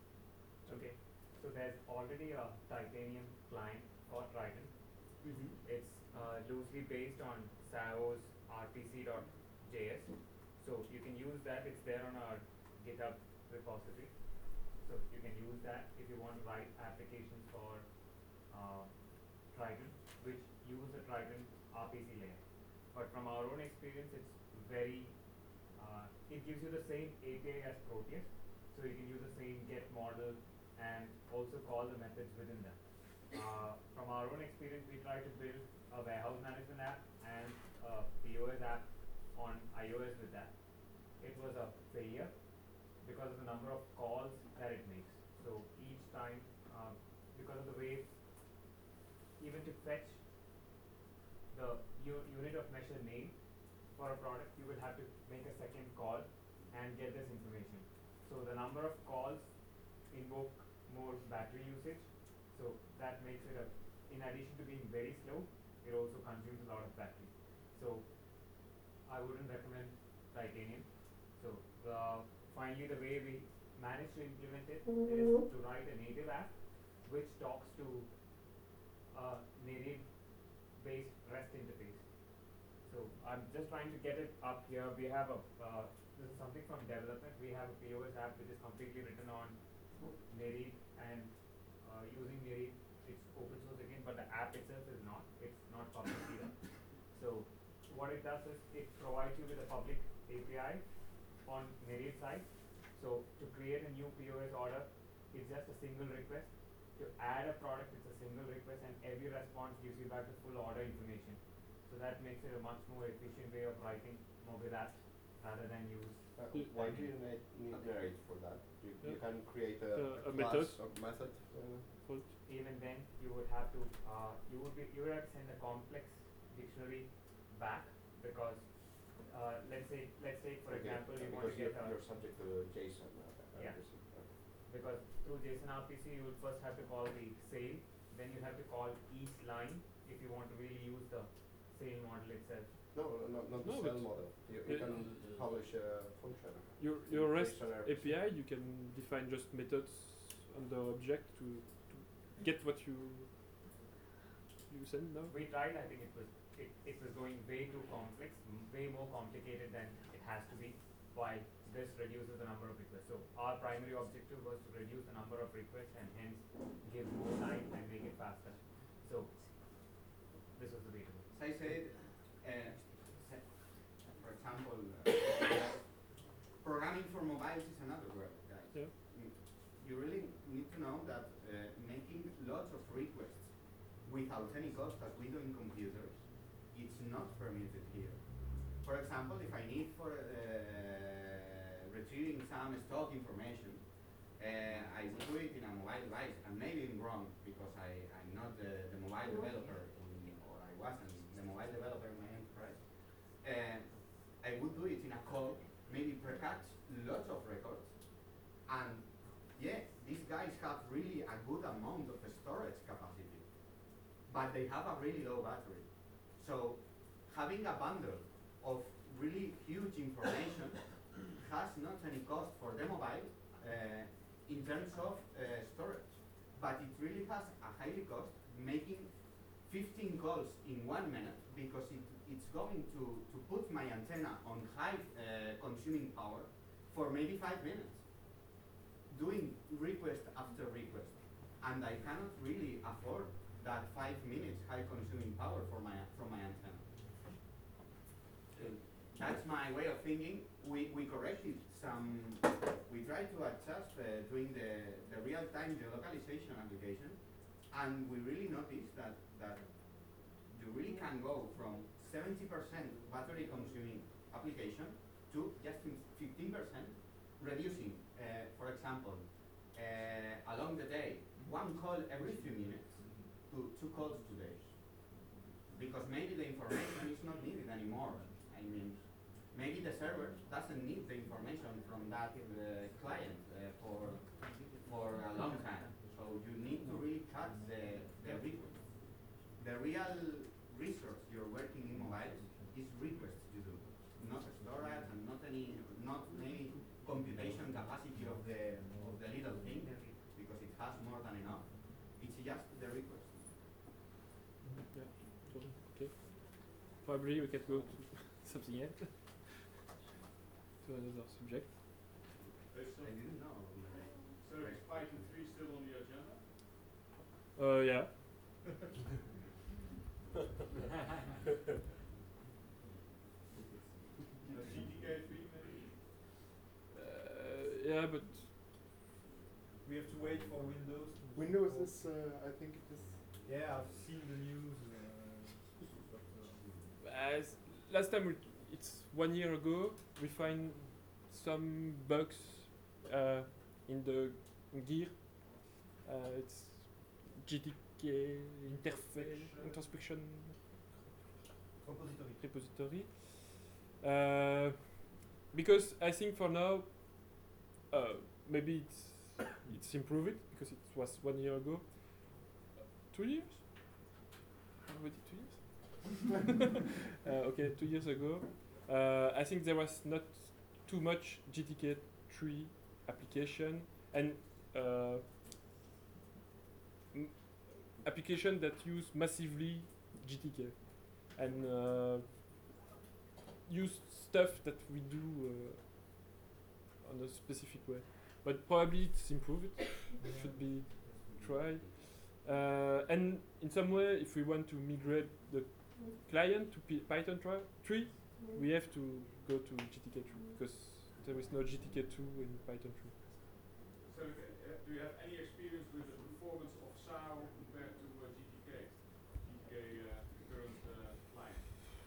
Okay, so there's already a Titanium client for Triton. Mm-hmm. It's uh, loosely based on S A O's R P C dot J S. So you can use that. It's there on our GitHub repository. So you can use that if you want to write applications for uh, Triton, which use the Triton R P C layer. But from our own experience, it's very, uh, it gives you the same A P I as Proteus. So you can use the same get model and also call the methods within that. uh, from our own experience, we try to build a warehouse management app and a P O S app on iOS with that. It was a failure because of the number of calls that it makes. So each time, uh, because of the way, even to fetch the u- unit of measure name for a product, you will have to make a second call and get this information. So the number of calls invoke more battery usage. So that makes it a, in addition to being very slow, it also consumes a lot of battery. So I wouldn't recommend Titanium. So the, finally the way we managed to implement it is to write a native app which talks to a native based REST interface. So I'm just trying to get it up here. We have a, uh, this is something from development. We have a P O S app which is completely written on Native and uh, using Native, it's open source again, but the app itself is not. It's not public either. So what it does is it provides you with a public A P I on Native side. So to create a new P O S order, it's just a single request. To add a product, it's a single request, and every response gives you back the full order information. So that makes it a much more efficient way of writing mobile apps rather than use. Uh, why do you need, need Narrate for that? You, you Yeah. can create a, Uh, a a class method. or method. Uh, Fault. Even then, you would have to uh, you would be you would have to send a complex dictionary back because uh, let's say let's say for okay, example uh, you want to because get you're, a you're subject to JSON. Uh, uh, Yeah. everything. Okay. because through JSON R P C you would first have to call the sale, then you have to call each line if you want to really use the sale model itself. No, no, not the No, cell but model. You, you yeah. can publish a function. Your your REST JSON A P I, you can define just methods on the object to, to get what you you send now. We tried. I think it was it, it was going way too complex, m- way more complicated than it has to be. Why this reduces the number of requests. So our primary objective was to reduce the number of requests and hence give more time and make it faster. So this was the way to go. As I said, uh, for example, uh, programming for mobiles is another word, guys. Yeah. Mm, You really need to know that uh, making lots of requests without any cost, as we do in computers, it's not permitted here. For example, if I need for uh, retrieving some stock information, uh, I would do it in a mobile device, and maybe I'm wrong because I, I'm not the, the mobile developer, in, or I wasn't the mobile developer in my enterprise. Uh, I would do it in a call, maybe precache lots of records, and yeah, these guys have really a good amount of storage capacity, but they have a really low battery. So having a bundle of really huge information has not any cost for the mobile uh, in terms of uh, storage, but it really has a highly cost making fifteen calls in one minute because it, it's going to, to put my antenna on high uh, consuming power for maybe five minutes, doing request after request, and I cannot really afford that five minutes high consuming power for my from my antenna. That's my way of thinking. We, we corrected some, we tried to adjust uh, doing the, the real-time geolocalization application, and we really noticed that, that you really can go from seventy percent battery consuming application to just fifteen percent, reducing, uh, for example, uh, along the day, one call every few minutes to two calls today. Because maybe the information is not needed anymore. I mean, maybe the server doesn't need the information from that uh, client uh, for for a long time. So you need to really cut the, the request. The real resource you're working in mobiles is requests you do, not storage and not any not any computation capacity of the of the little thing because it has more than enough. It's just the request. Yeah. So, okay. Probably we can go to something else. To another subject. Okay, so, I didn't know. so is Python three still on the agenda? Uh, yeah. Uh, G T K three maybe? Uh, yeah, but We have to wait for Windows. To Windows support- is, uh, I think it is Yeah, I've seen the news. Uh, but, uh, As last time, we, it's one year ago, we find some bugs uh, in the gear. Uh, it's G T K interface introspection Repository. repository. Uh, because I think for now, uh, maybe it's it's improved because it was one year ago. Two years? Already two years? uh, okay, two years ago. Uh, I think there was not too much G T K three application and uh, m- application that use massively G T K and uh, use stuff that we do uh, on a specific way. But probably it's improved. It should be tried. Uh, and in some way, if we want to migrate the client to P- Python tri- three, we have to go to G T K three because there is no G T K two in Python three. So, uh, do you have any experience with the performance of S A O compared to uh, G T K? G T K uh, current uh, client.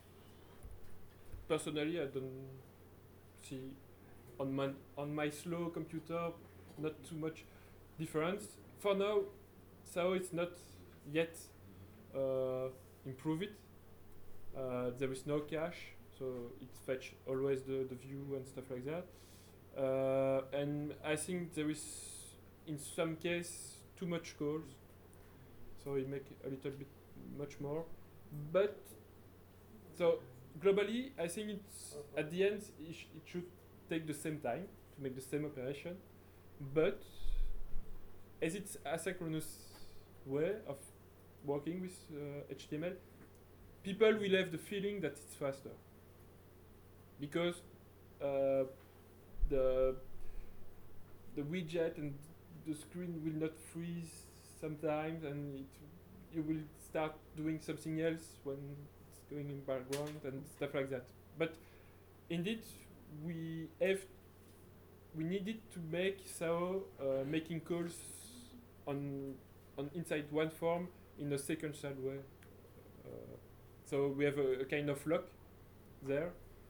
Personally, I don't see on my on my slow computer not too much difference. For now, S A O is not yet uh, improved. Uh, there is no cache, so it fetch always the, the view and stuff like that. Uh, and I think there is, in some case, too much calls, so it make a little bit much more. But so globally, I think it's at the end it, sh- it should take the same time to make the same operation, but as it's asynchronous way of working with uh, H T M L, people will have the feeling that it's faster because uh, the the widget and the screen will not freeze sometimes, and it you will start doing something else when it's going in background and stuff like that. But indeed, we have we needed to make S A O uh, making calls on on inside one form in a sequential way. Uh, so we have a, a kind of lock there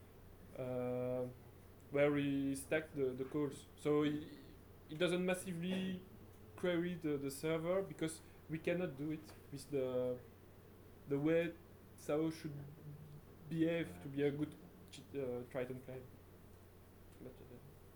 uh, where we stack the, the calls. So it, it doesn't massively query the, the server because we cannot do it with the the way S A O should behave to be a good ch- uh, Triton client. But, uh,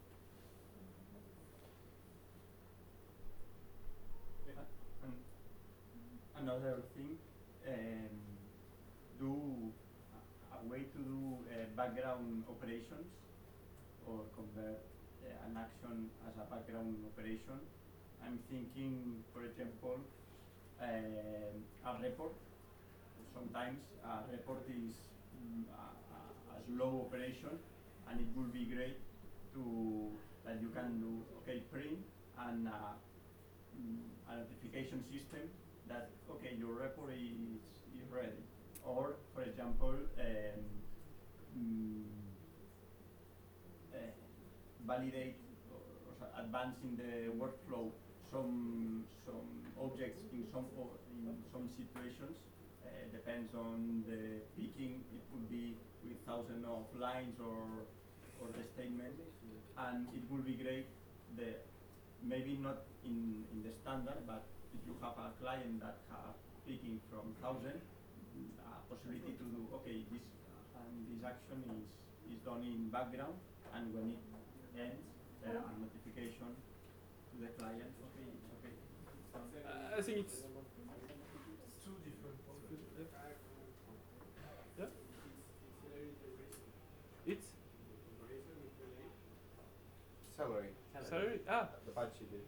And another thing, um, do a, a way to do uh, background operations or convert uh, an action as a background operation. I'm thinking, for example, um a report. Sometimes a report is mm, a, a, a slow operation, and it would be great to that you can do okay print and uh, mm, a notification system that okay your report is, is ready, or for example um, mm, uh, validate or, or so advancing the workflow some some objects in some o- in some situations. Uh, depends on the picking. It could be with thousands of lines or or the statement, and it would be great. The maybe not in in the standard, but if you have a client that have picking from thousand, a possibility to do okay this and this action is is done in background, and when it ends, uh, a notification to the client. Okay, it's okay. It's done. I think it's It's two different problems. Yeah. It's accelerated erasing. it's Erasing with delay. Salary. salary. Ah, The patch you did.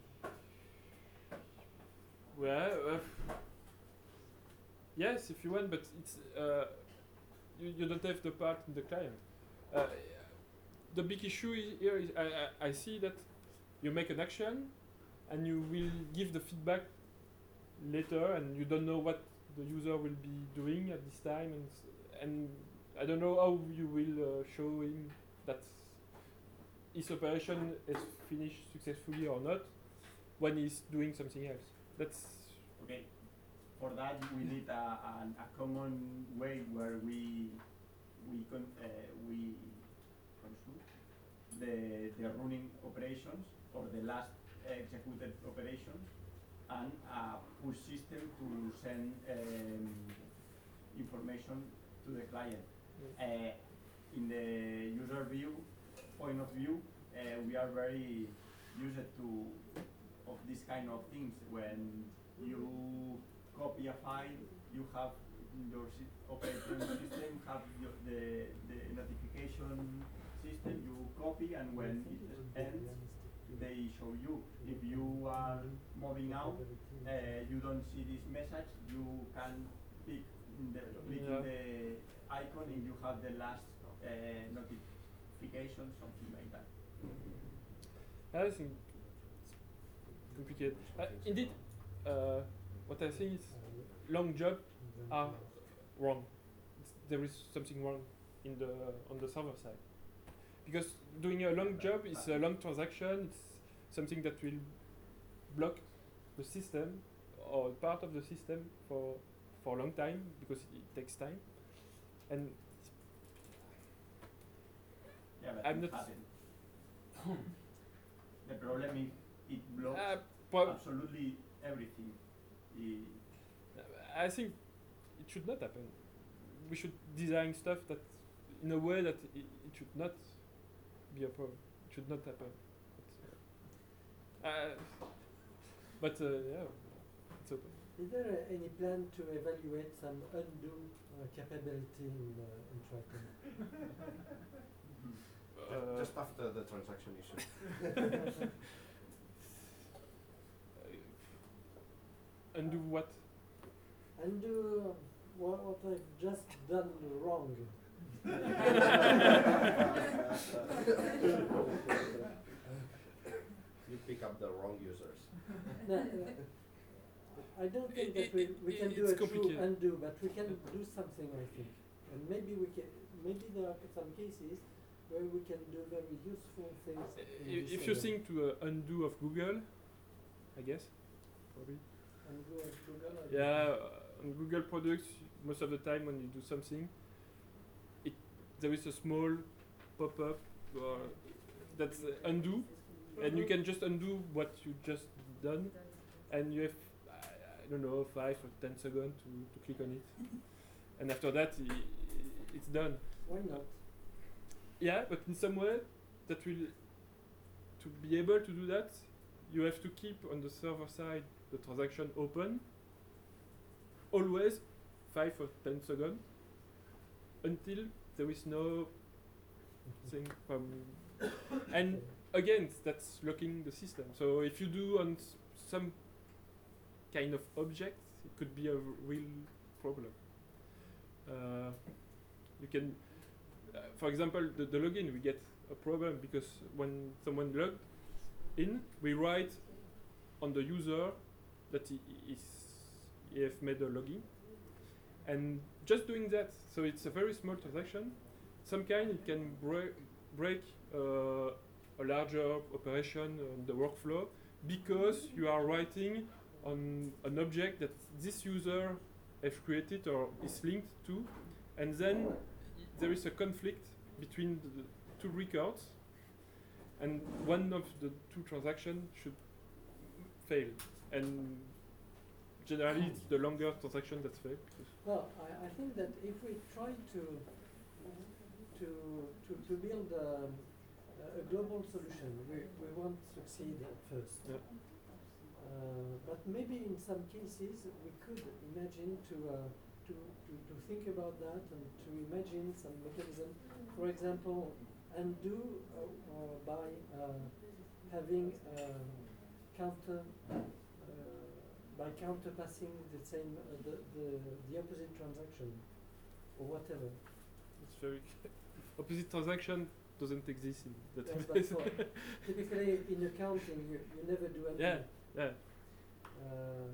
well, uh, yes, if you want, but it's uh, you, you don't have the part in the client. Uh, the big issue is here is I, I, I see that you make an action and you will give the feedback later, and you don't know what the user will be doing at this time, and s- and I don't know how you will uh, show him that his operation is finished successfully or not when he's doing something else. That's Okay. for that we need a, an, a common way where we we con, uh, we consume the the running operations or the last executed operations, and a push system to send um, information to the client. Uh, in the user view point of view, uh, we are very used to of this kind of things. When you copy a file, you have your si operating system have your, the the notification system. You copy, and when it ends, they show you. If you are moving out, uh, you don't see this message. You can pick the click Yeah. the icon, and you have the last uh, notification, something like that. I think it's complicated. Uh, indeed, uh, what I think is long jobs are wrong. It's, there is something wrong in the on the server side, because doing a long job is a long transaction. It's something that will block the system or part of the system for for a long time because it, it takes time. And Yeah, but I'm it not. happened. The problem is it blocks Uh, prob- absolutely everything. I, I think it should not happen. We should design stuff that in a way that it, it should not be a problem. It should not happen. But, uh, but uh, yeah, it's open. Is there uh, any plan to evaluate some undo uh, capability in, uh, in Triton? Uh, Just after the transaction issue. Undo what? Undo what, what I've just done wrong. You pick up the wrong users. No, no, I don't think that we, we can do It's a true complicated. undo, but we can do something, I think. And maybe we can, maybe there are some cases where we can do very useful things. in I- this If you area. think to uh, undo of Google, I guess, probably. Undo of Google, I don't Yeah, know. uh, on Google products, most of the time when you do something, it there is a small pop-up uh, that's uh, undo, and you can just undo what you just done, and you have I, I don't know five or ten seconds to, to click on it, and after that I, I- it's done. Why not? Yeah, but in some way that will to be able to do that, you have to keep on the server side the transaction open always five or ten seconds until there is no thing from and again that's locking the system. So if you do on s- some kind of object, it could be a r- real problem. Uh, you can uh, for example, the, the login, we get a problem because when someone logged in, we write on the user that he is he have made a login, and just doing that, so it's a very small transaction. Some kind it can break break uh, a larger operation on the workflow because you are writing on an object that this user has created or is linked to, and then there is a conflict between the, the two records, and one of the two transactions should fail. And generally, it's the longer transaction that fails. Well, I, I think that if we try to to to, to build a, a global solution, we, we won't succeed at first. Yeah. Uh, but maybe in some cases we could imagine to, uh, to, to, to think about that and to imagine some mechanism. For example, undo uh, uh, by uh, having uh, counter uh, by counter passing the same uh, the, the the opposite transaction or whatever. It's very opposite transaction doesn't exist in Yes, but database. for typically in accounting you, you never do anything. Yeah, yeah. Uh,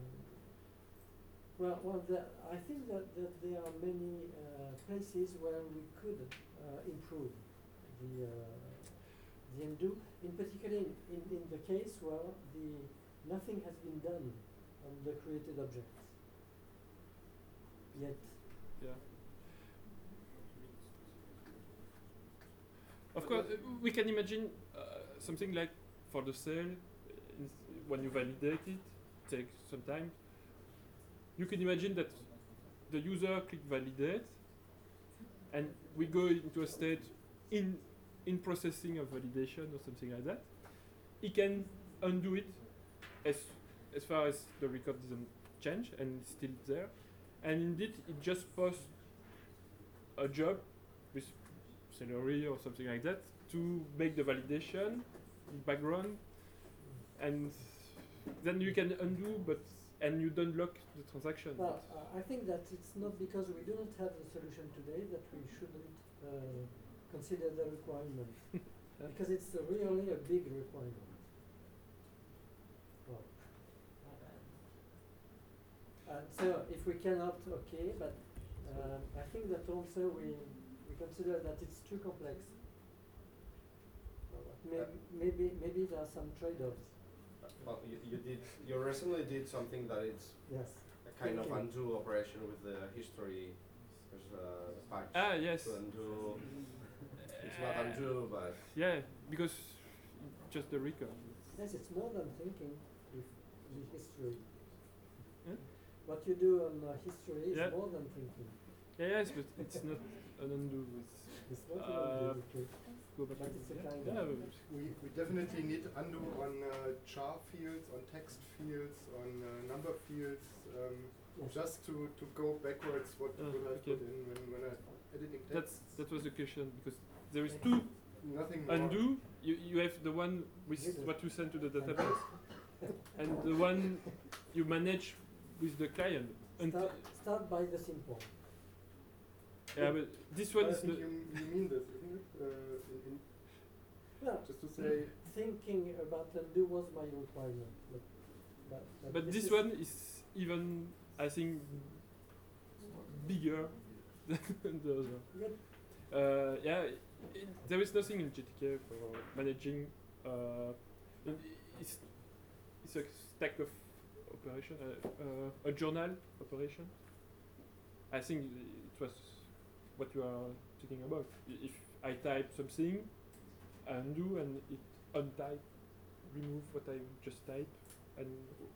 well, well, the, I think that, that there are many uh, places where we could uh, improve the uh, the undo. In particular, in, in, in the case where the nothing has been done on the created objects. yet. Yeah. Of course, uh, we can imagine uh, something like for the sale, uh, in, when you validate it, takes some time. You can imagine that the user click validate, and we go into a state in in processing of validation or something like that. He can undo it as as far as the record doesn't change and it's still there. And indeed, it just posts a job with salary or something like that to make the validation in background, and then you can undo, but and you don't lock the transaction. Well, uh, I think that it's not because we do not have the solution today that we shouldn't uh, consider the requirement, Yeah. because it's a really a big requirement. Well, uh, so if we cannot, okay, but uh, I think that also we we consider that it's too complex. Maybe maybe, maybe there are some trade-offs. Well, you, you did, you recently did something that it's Yes. a kind Thank of you. undo operation with the history. There's a patch Ah, yes. to undo. It's not undo, but Yeah, because just the record. Yes, it's more than thinking with the history. Huh? What you do on uh, history is Yeah. more than thinking. Yeah, yes, but it's not an undo. It's It's not Uh, uh, okay. go back But to it's a yeah. kind yeah, of- but We, we definitely need undo on uh, char fields, on text fields, on uh, number fields, um, Yes. just to, to go backwards what Ah, would I okay. put in when, when I'm editing that's text. that was the question, because there is two Nothing more. undo. You you have the one with Yes. what you send to the database, and the one you manage with the client. Until Start, start by the simple. yeah, but this one I is think the you, you mean this, isn't it? Uh, in, in Yeah. just to say, Thinking about undo was my requirement, but but, but, but this is one is even, I think, bigger than the other. Good. Uh, yeah, it, there is nothing in G T K for managing. Uh, it- it's it's a stack of operation, uh, uh, a journal operation. I think it was what you are talking about. I- If I type something, undo, and it untype, remove what I just typed, and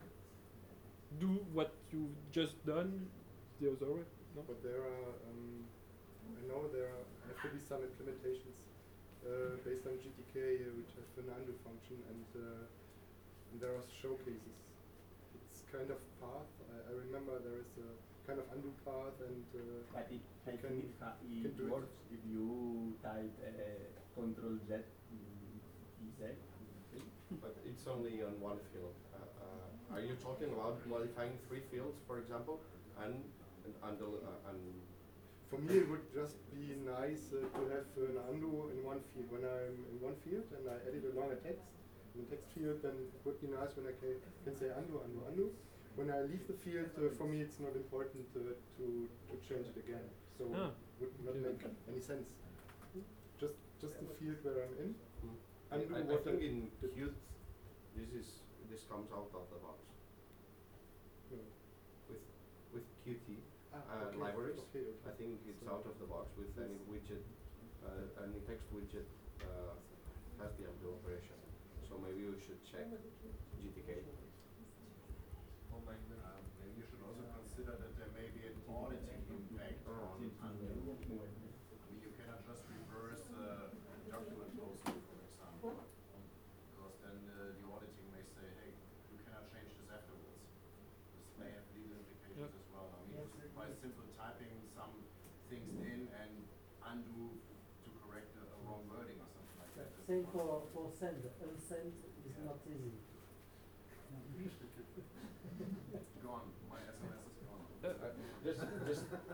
do what you've just done the other way. No? but there are, um, I know there are, have to be some implementations uh, based on G T K uh, which have an undo function, and, uh, and there are showcases. It's kind of path. I, I remember there is a kind of undo path, and uh, But it, I You think can- it, ha- you it can do it. works if you type uh, Control Z, mm, Z. but it's only on one field. Uh, uh, are you talking about modifying three fields, for example, and and undo uh, and for me it would just be nice uh, to have an undo in one field. When I'm in one field and I edit along a text, in the text field, then it would be nice when I can, can say undo, undo, undo. When I leave the field, uh, for me it's not important uh, to, to change it again. So Ah, would not okay. make any sense. Just just the field where I'm in. Hmm. Undo I, I what think I in did. Qt this is this comes out of the box No. with with Qt. Ah, Uh, okay, libraries. Okay, okay. I think it's So- out of the box with any widget, uh, any text widget uh, has the undo operation. So maybe we should check G T K. Oh my God. Uh, Um, Maybe you should also consider that there may be an auditing impact Oh. on undo. I mean, you cannot just reverse uh, document posting, for example, because then uh, the auditing may say, hey, you cannot change this afterwards. This may have legal implications Yep. as well. I mean, just by simple typing some things in and undo to correct a, a wrong wording or something like that. That's Same not- for, for send. Unsend is not easy. Gone. My S M S is gone. Uh, Uh, just just